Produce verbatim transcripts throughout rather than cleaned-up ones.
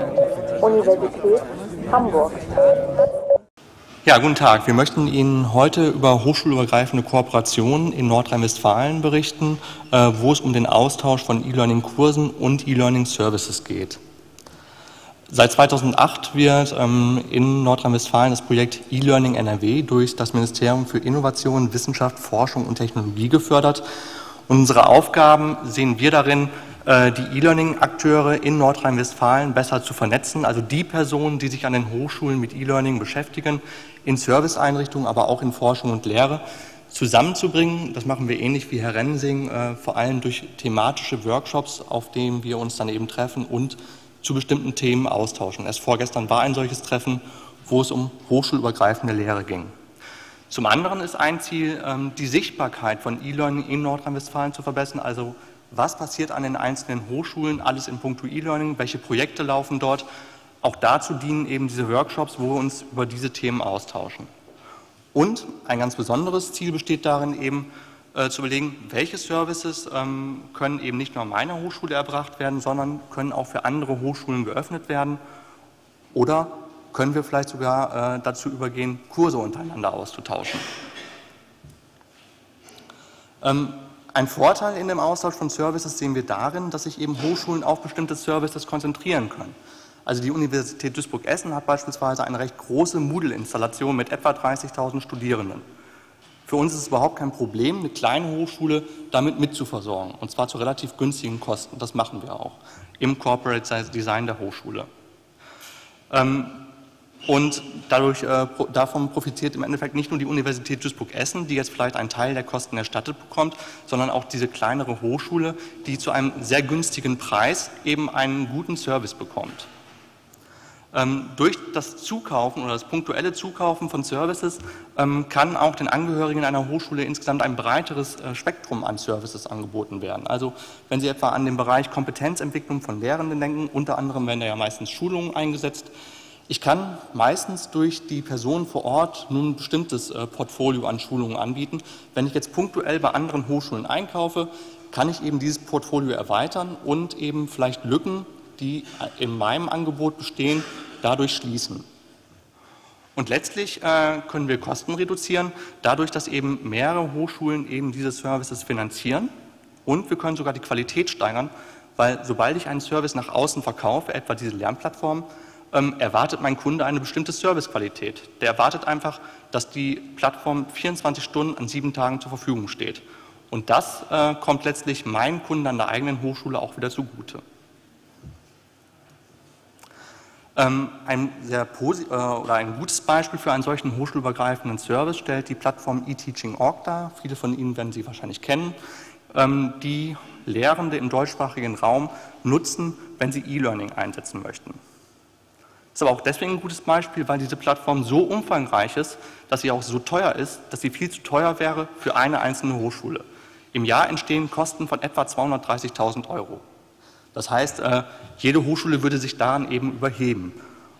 Universität Hamburg. Ja, guten Tag. Wir möchten Ihnen heute über hochschulübergreifende Kooperationen in Nordrhein-Westfalen berichten, äh, wo es um den Austausch von E-Learning-Kursen und E-Learning-Services geht. Seit zweitausendacht wird ähm, in Nordrhein-Westfalen das Projekt E-Learning N R W durch das Ministerium für Innovation, Wissenschaft, Forschung und Technologie gefördert. Unsere Aufgaben sehen wir darin, äh, die E-Learning-Akteure in Nordrhein-Westfalen besser zu vernetzen, also die Personen, die sich an den Hochschulen mit E-Learning beschäftigen, in Serviceeinrichtungen, aber auch in Forschung und Lehre zusammenzubringen. Das machen wir ähnlich wie Herr Rensing, äh, vor allem durch thematische Workshops, auf denen wir uns dann eben treffen und zu bestimmten Themen austauschen. Erst vorgestern war ein solches Treffen, wo es um hochschulübergreifende Lehre ging. Zum anderen ist ein Ziel, die Sichtbarkeit von E-Learning in Nordrhein-Westfalen zu verbessern. Also was passiert an den einzelnen Hochschulen, alles in puncto E-Learning, welche Projekte laufen dort. Auch dazu dienen eben diese Workshops, wo wir uns über diese Themen austauschen. Und ein ganz besonderes Ziel besteht darin, eben äh, zu überlegen, welche Services ähm, können eben nicht nur an meiner Hochschule erbracht werden, sondern können auch für andere Hochschulen geöffnet werden. Oder können wir vielleicht sogar äh, dazu übergehen, Kurse untereinander auszutauschen. Ähm, ein Vorteil in dem Austausch von Services sehen wir darin, dass sich eben Hochschulen auf bestimmte Services konzentrieren können. Also die Universität Duisburg-Essen hat beispielsweise eine recht große Moodle-Installation mit etwa dreißigtausend Studierenden. Für uns ist es überhaupt kein Problem, eine kleine Hochschule damit mitzuversorgen, und zwar zu relativ günstigen Kosten. Das machen wir auch im Corporate Design der Hochschule. Ähm, Und dadurch, äh, davon profitiert im Endeffekt nicht nur die Universität Duisburg-Essen, die jetzt vielleicht einen Teil der Kosten erstattet bekommt, sondern auch diese kleinere Hochschule, die zu einem sehr günstigen Preis eben einen guten Service bekommt. Ähm, durch das Zukaufen oder das punktuelle Zukaufen von Services ähm, kann auch den Angehörigen einer Hochschule insgesamt ein breiteres äh, Spektrum an Services angeboten werden. Also wenn Sie etwa an den Bereich Kompetenzentwicklung von Lehrenden denken, unter anderem werden da ja meistens Schulungen eingesetzt. Ich kann meistens durch die Person vor Ort nun ein bestimmtes äh, Portfolio an Schulungen anbieten. Wenn ich jetzt punktuell bei anderen Hochschulen einkaufe, kann ich eben dieses Portfolio erweitern und eben vielleicht Lücken, die in meinem Angebot bestehen, dadurch schließen. Und letztlich äh, können wir Kosten reduzieren, dadurch, dass eben mehrere Hochschulen eben diese Services finanzieren, und wir können sogar die Qualität steigern, weil sobald ich einen Service nach außen verkaufe, etwa diese Lernplattform, ähm, erwartet mein Kunde eine bestimmte Servicequalität. Der erwartet einfach, dass die Plattform vierundzwanzig Stunden an sieben Tagen zur Verfügung steht. Und das äh, kommt letztlich meinen Kunden an der eigenen Hochschule auch wieder zugute. Ähm, ein, sehr posi- äh, oder ein gutes Beispiel für einen solchen hochschulübergreifenden Service stellt die Plattform e-Teaching Punkt org dar. Viele von Ihnen werden sie wahrscheinlich kennen, ähm, die Lehrende im deutschsprachigen Raum nutzen, wenn sie E-Learning einsetzen möchten. Das ist aber auch deswegen ein gutes Beispiel, weil diese Plattform so umfangreich ist, dass sie auch so teuer ist, dass sie viel zu teuer wäre für eine einzelne Hochschule. Im Jahr entstehen Kosten von etwa zweihundertdreißigtausend Euro. Das heißt, jede Hochschule würde sich daran eben überheben.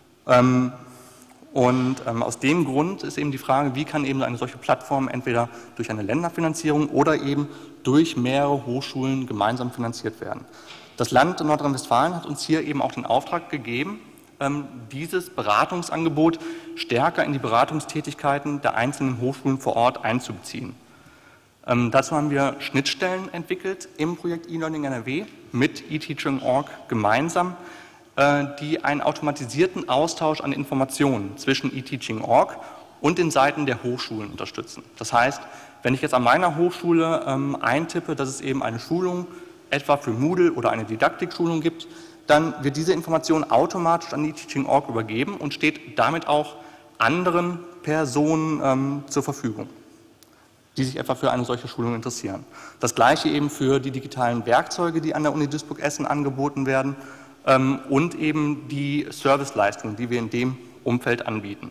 Und aus dem Grund ist eben die Frage, wie kann eben eine solche Plattform entweder durch eine Länderfinanzierung oder eben durch mehrere Hochschulen gemeinsam finanziert werden. Das Land Nordrhein-Westfalen hat uns hier eben auch den Auftrag gegeben, dieses Beratungsangebot stärker in die Beratungstätigkeiten der einzelnen Hochschulen vor Ort einzubeziehen. Ähm, dazu haben wir Schnittstellen entwickelt im Projekt E-Learning N R W mit e-Teaching Punkt org gemeinsam, äh, die einen automatisierten Austausch an Informationen zwischen e-Teaching Punkt org und den Seiten der Hochschulen unterstützen. Das heißt, wenn ich jetzt an meiner Hochschule ähm, eintippe, dass es eben eine Schulung etwa für Moodle oder eine Didaktikschulung gibt, dann wird diese Information automatisch an e-Teaching Punkt org übergeben und steht damit auch anderen Personen ähm, zur Verfügung, die sich etwa für eine solche Schulung interessieren. Das Gleiche eben für die digitalen Werkzeuge, die an der Uni Duisburg-Essen angeboten werden, ähm, und eben die Serviceleistungen, die wir in dem Umfeld anbieten.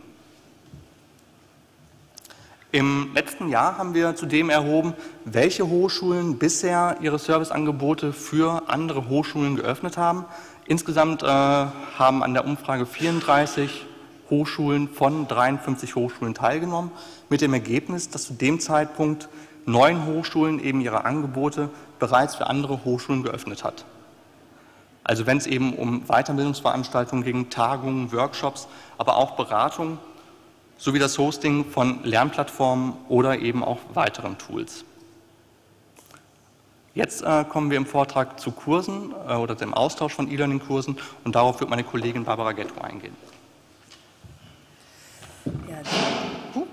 Im letzten Jahr haben wir zudem erhoben, welche Hochschulen bisher ihre Serviceangebote für andere Hochschulen geöffnet haben. Insgesamt äh, haben an der Umfrage vierunddreißig Hochschulen von dreiundfünfzig Hochschulen teilgenommen, mit dem Ergebnis, dass zu dem Zeitpunkt neun Hochschulen eben ihre Angebote bereits für andere Hochschulen geöffnet hat. Also wenn es eben um Weiterbildungsveranstaltungen ging, Tagungen, Workshops, aber auch Beratung sowie das Hosting von Lernplattformen oder eben auch weiteren Tools. Jetzt äh, kommen wir im Vortrag zu Kursen äh, oder dem Austausch von E-Learning-Kursen und darauf wird meine Kollegin Barbara Getto eingehen. Ja, uh.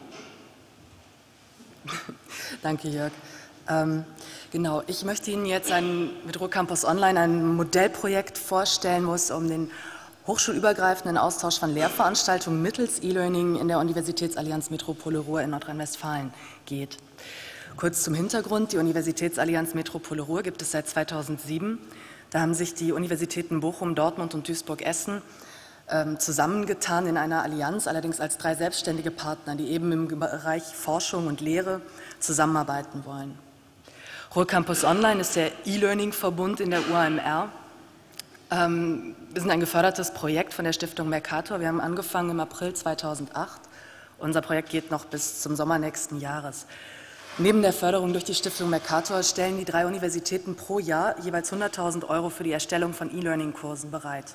Danke, Jörg. Ähm, genau, ich möchte Ihnen jetzt ein, mit Ruhrcampus Online ein Modellprojekt vorstellen, wo es um den hochschulübergreifenden Austausch von Lehrveranstaltungen mittels E-Learning in der Universitätsallianz Metropole Ruhr in Nordrhein-Westfalen geht. Kurz zum Hintergrund: Die Universitätsallianz Metropole Ruhr gibt es seit zweitausendsieben. Da haben sich die Universitäten Bochum, Dortmund und Duisburg-Essen ähm, zusammengetan in einer Allianz, allerdings als drei selbstständige Partner, die eben im Bereich Forschung und Lehre zusammenarbeiten wollen. Ruhrcampus Online ist der E-Learning-Verbund in der U A M R. Ähm, wir sind ein gefördertes Projekt von der Stiftung Mercator. Wir haben angefangen im April zweitausendacht. Unser Projekt geht noch bis zum Sommer nächsten Jahres. Neben der Förderung durch die Stiftung Mercator stellen die drei Universitäten pro Jahr jeweils hunderttausend Euro für die Erstellung von E-Learning-Kursen bereit.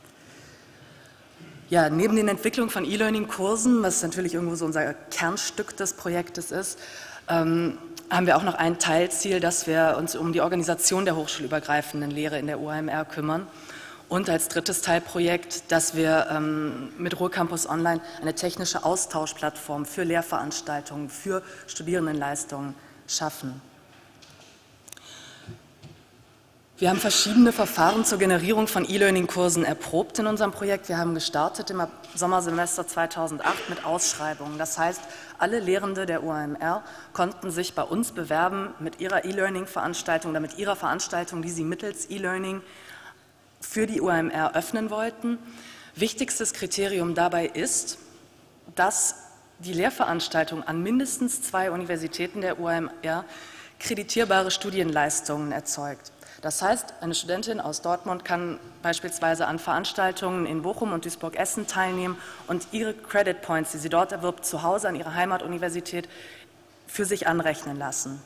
Ja, neben den Entwicklungen von E-Learning-Kursen, was natürlich irgendwo so unser Kernstück des Projektes ist, ähm, haben wir auch noch ein Teilziel, dass wir uns um die Organisation der hochschulübergreifenden Lehre in der U A M R kümmern. Und als drittes Teilprojekt, dass wir ähm, mit Ruhrcampus Online eine technische Austauschplattform für Lehrveranstaltungen, für Studierendenleistungen schaffen. Wir haben verschiedene Verfahren zur Generierung von E-Learning-Kursen erprobt in unserem Projekt. Wir haben gestartet im Sommersemester zweitausendacht mit Ausschreibungen. Das heißt, alle Lehrende der U A M R konnten sich bei uns bewerben mit ihrer E-Learning-Veranstaltung oder mit ihrer Veranstaltung, die sie mittels E-Learning für die U A M R öffnen wollten. Wichtigstes Kriterium dabei ist, dass die Lehrveranstaltung an mindestens zwei Universitäten der U A M R kreditierbare Studienleistungen erzeugt. Das heißt, eine Studentin aus Dortmund kann beispielsweise an Veranstaltungen in Bochum und Duisburg-Essen teilnehmen und ihre Credit Points, die sie dort erwirbt, zu Hause an ihrer Heimatuniversität für sich anrechnen lassen.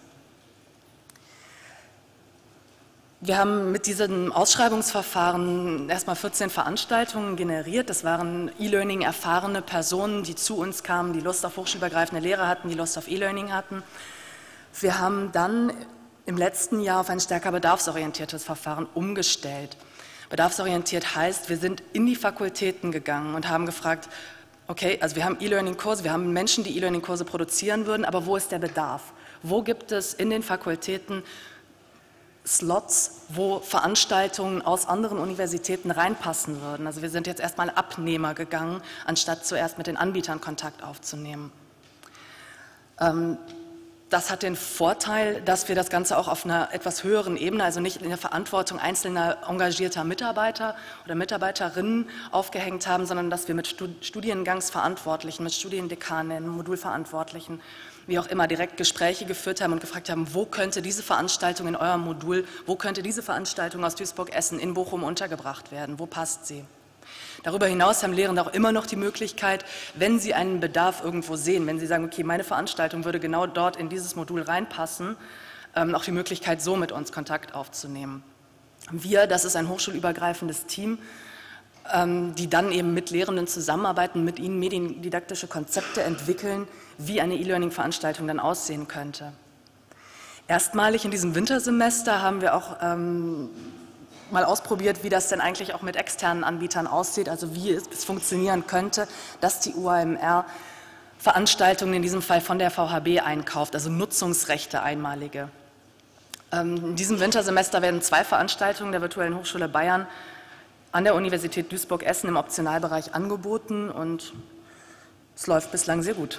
Wir haben mit diesem Ausschreibungsverfahren erstmal vierzehn Veranstaltungen generiert. Das waren E-Learning erfahrene Personen, die zu uns kamen, die Lust auf hochschulübergreifende Lehre hatten, die Lust auf E-Learning hatten. Wir haben dann im letzten Jahr auf ein stärker bedarfsorientiertes Verfahren umgestellt. Bedarfsorientiert heißt, wir sind in die Fakultäten gegangen und haben gefragt, okay, also wir haben E-Learning-Kurse, wir haben Menschen, die E-Learning-Kurse produzieren würden, aber wo ist der Bedarf? Wo gibt es in den Fakultäten Slots, wo Veranstaltungen aus anderen Universitäten reinpassen würden? Also wir sind jetzt erstmal Abnehmer gegangen, anstatt zuerst mit den Anbietern Kontakt aufzunehmen. Ähm, Das hat den Vorteil, dass wir das Ganze auch auf einer etwas höheren Ebene, also nicht in der Verantwortung einzelner engagierter Mitarbeiter oder Mitarbeiterinnen aufgehängt haben, sondern dass wir mit Studiengangsverantwortlichen, mit Studiendekanen, Modulverantwortlichen, wie auch immer, direkt Gespräche geführt haben und gefragt haben, wo könnte diese Veranstaltung in eurem Modul, wo könnte diese Veranstaltung aus Duisburg-Essen in Bochum untergebracht werden, wo passt sie? Darüber hinaus haben Lehrende auch immer noch die Möglichkeit, wenn sie einen Bedarf irgendwo sehen, wenn sie sagen, okay, meine Veranstaltung würde genau dort in dieses Modul reinpassen, ähm, auch die Möglichkeit, so mit uns Kontakt aufzunehmen. Wir, das ist ein hochschulübergreifendes Team, ähm, die dann eben mit Lehrenden zusammenarbeiten, mit ihnen mediendidaktische Konzepte entwickeln, wie eine E-Learning-Veranstaltung dann aussehen könnte. Erstmalig in diesem Wintersemester haben wir auch ähm, mal ausprobiert, wie das denn eigentlich auch mit externen Anbietern aussieht, also wie es funktionieren könnte, dass die U A M R Veranstaltungen in diesem Fall von der V H B einkauft, also Nutzungsrechte einmalige. In diesem Wintersemester werden zwei Veranstaltungen der Virtuellen Hochschule Bayern an der Universität Duisburg-Essen im Optionalbereich angeboten und es läuft bislang sehr gut.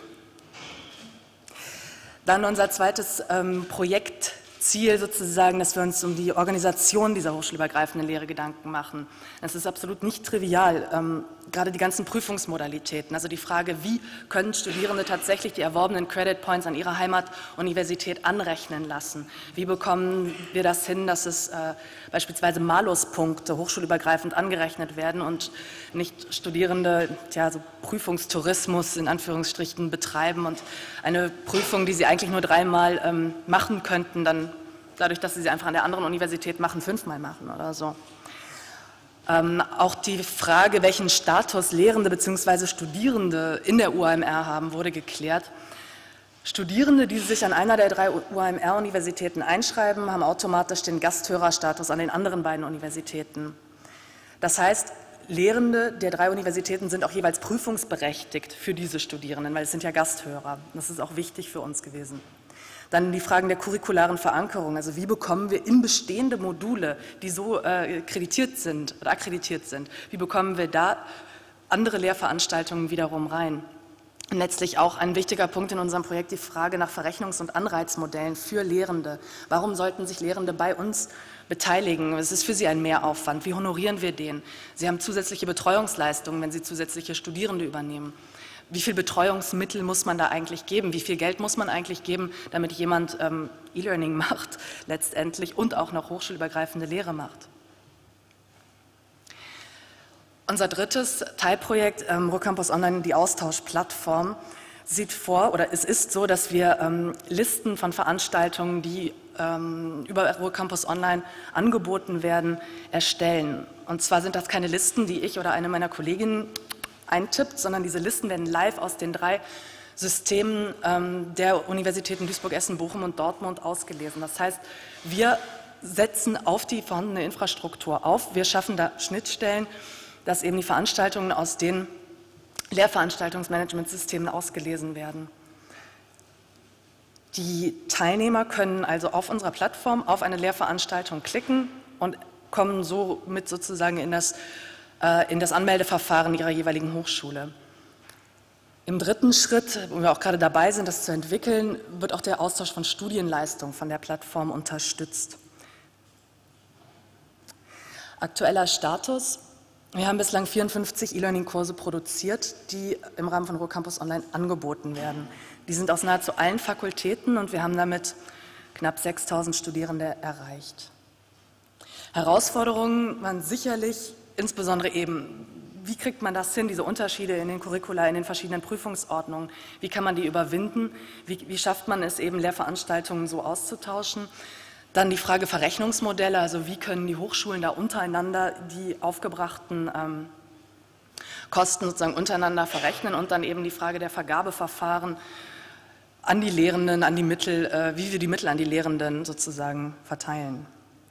Dann unser zweites ähm, Projekt. Ziel sozusagen, dass wir uns um die Organisation dieser hochschulübergreifenden Lehre Gedanken machen. Das ist absolut nicht trivial, ähm, gerade die ganzen Prüfungsmodalitäten, also die Frage, wie können Studierende tatsächlich die erworbenen Credit Points an ihrer Heimatuniversität anrechnen lassen? Wie bekommen wir das hin, dass es äh, beispielsweise Maluspunkte hochschulübergreifend angerechnet werden und nicht Studierende ja, so Prüfungstourismus in Anführungsstrichen betreiben und eine Prüfung, die sie eigentlich nur dreimal ähm, machen könnten, dann dadurch, dass sie sie einfach an der anderen Universität machen, fünfmal machen oder so. Ähm, auch die Frage, welchen Status Lehrende bzw. Studierende in der U A M R haben, wurde geklärt. Studierende, die sich an einer der drei U A M R-Universitäten einschreiben, haben automatisch den Gasthörerstatus an den anderen beiden Universitäten. Das heißt, Lehrende der drei Universitäten sind auch jeweils prüfungsberechtigt für diese Studierenden, weil es sind ja Gasthörer. Das ist auch wichtig für uns gewesen. Dann die Fragen der curricularen Verankerung, also wie bekommen wir in bestehende Module, die so äh, kreditiert sind oder akkreditiert sind, wie bekommen wir da andere Lehrveranstaltungen wiederum rein? Und letztlich auch ein wichtiger Punkt in unserem Projekt, die Frage nach Verrechnungs- und Anreizmodellen für Lehrende. Warum sollten sich Lehrende bei uns beteiligen? Es ist für sie ein Mehraufwand. Wie honorieren wir den? Sie haben zusätzliche Betreuungsleistungen, wenn sie zusätzliche Studierende übernehmen. Wie viel Betreuungsmittel muss man da eigentlich geben? Wie viel Geld muss man eigentlich geben, damit jemand ähm, E-Learning macht letztendlich und auch noch hochschulübergreifende Lehre macht? Unser drittes Teilprojekt, ähm, Ruhrcampus Online, die Austauschplattform, sieht vor, oder es ist so, dass wir ähm, Listen von Veranstaltungen, die ähm, über Ruhrcampus Online angeboten werden, erstellen. Und zwar sind das keine Listen, die ich oder eine meiner Kolleginnen eintippt, sondern diese Listen werden live aus den drei Systemen ähm, der Universitäten Duisburg, Essen, Bochum und Dortmund ausgelesen. Das heißt, wir setzen auf die vorhandene Infrastruktur auf, wir schaffen da Schnittstellen, dass eben die Veranstaltungen aus den Lehrveranstaltungsmanagementsystemen ausgelesen werden. Die Teilnehmer können also auf unserer Plattform auf eine Lehrveranstaltung klicken und kommen so mit sozusagen in das, äh, in das Anmeldeverfahren ihrer jeweiligen Hochschule. Im dritten Schritt, wo wir auch gerade dabei sind, das zu entwickeln, wird auch der Austausch von Studienleistungen von der Plattform unterstützt. Aktueller Status: Wir haben bislang vierundfünfzig E-Learning-Kurse produziert, die im Rahmen von Ruhrcampus Online angeboten werden. Die sind aus nahezu allen Fakultäten und wir haben damit knapp sechstausend Studierende erreicht. Herausforderungen waren sicherlich insbesondere eben, wie kriegt man das hin, diese Unterschiede in den Curricula, in den verschiedenen Prüfungsordnungen, wie kann man die überwinden, wie, wie schafft man es eben, Lehrveranstaltungen so auszutauschen. Dann die Frage Verrechnungsmodelle, also wie können die Hochschulen da untereinander die aufgebrachten ähm, Kosten sozusagen untereinander verrechnen, und dann eben die Frage der Vergabeverfahren an die Lehrenden, an die Mittel, äh, wie wir die Mittel an die Lehrenden sozusagen verteilen.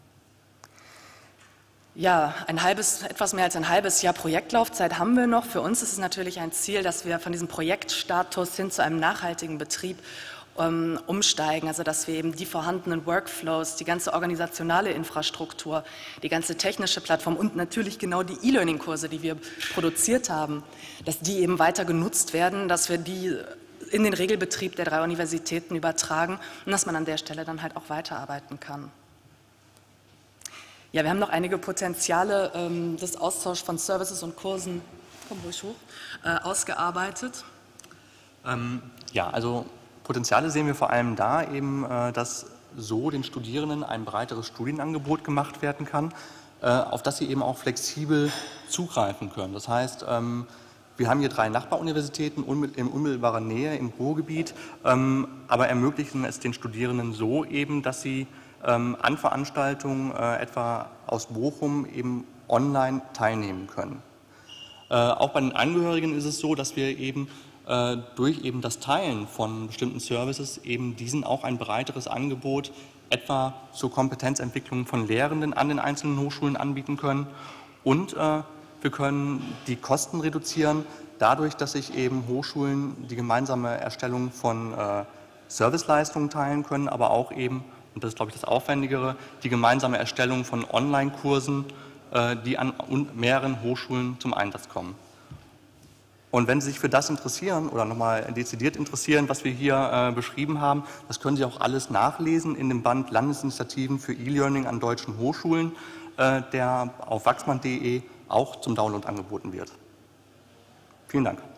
Ja, ein halbes, etwas mehr als ein halbes Jahr Projektlaufzeit haben wir noch. Für uns ist es natürlich ein Ziel, dass wir von diesem Projektstatus hin zu einem nachhaltigen Betrieb Um, umsteigen, also dass wir eben die vorhandenen Workflows, die ganze organisationale Infrastruktur, die ganze technische Plattform und natürlich genau die E-Learning-Kurse, die wir produziert haben, dass die eben weiter genutzt werden, dass wir die in den Regelbetrieb der drei Universitäten übertragen und dass man an der Stelle dann halt auch weiterarbeiten kann. Ja, wir haben noch einige Potenziale ähm, des Austauschs von Services und Kursen, komm ruhig hoch, äh, ausgearbeitet. Ähm, ja, also Potenziale sehen wir vor allem da eben, dass so den Studierenden ein breiteres Studienangebot gemacht werden kann, auf das sie eben auch flexibel zugreifen können. Das heißt, wir haben hier drei Nachbaruniversitäten in unmittelbarer Nähe im Ruhrgebiet, aber ermöglichen es den Studierenden so eben, dass sie an Veranstaltungen etwa aus Bochum eben online teilnehmen können. Auch bei den Angehörigen ist es so, dass wir eben durch eben das Teilen von bestimmten Services eben diesen auch ein breiteres Angebot etwa zur Kompetenzentwicklung von Lehrenden an den einzelnen Hochschulen anbieten können. Und äh, wir können die Kosten reduzieren, dadurch, dass sich eben Hochschulen die gemeinsame Erstellung von äh, Serviceleistungen teilen können, aber auch eben, und das ist glaube ich das Aufwendigere, die gemeinsame Erstellung von Online-Kursen, äh, die an mehreren Hochschulen zum Einsatz kommen. Und wenn Sie sich für das interessieren oder nochmal dezidiert interessieren, was wir hier äh, beschrieben haben, das können Sie auch alles nachlesen in dem Band Landesinitiativen für E-Learning an deutschen Hochschulen, äh, der auf wachsmann punkt de auch zum Download angeboten wird. Vielen Dank.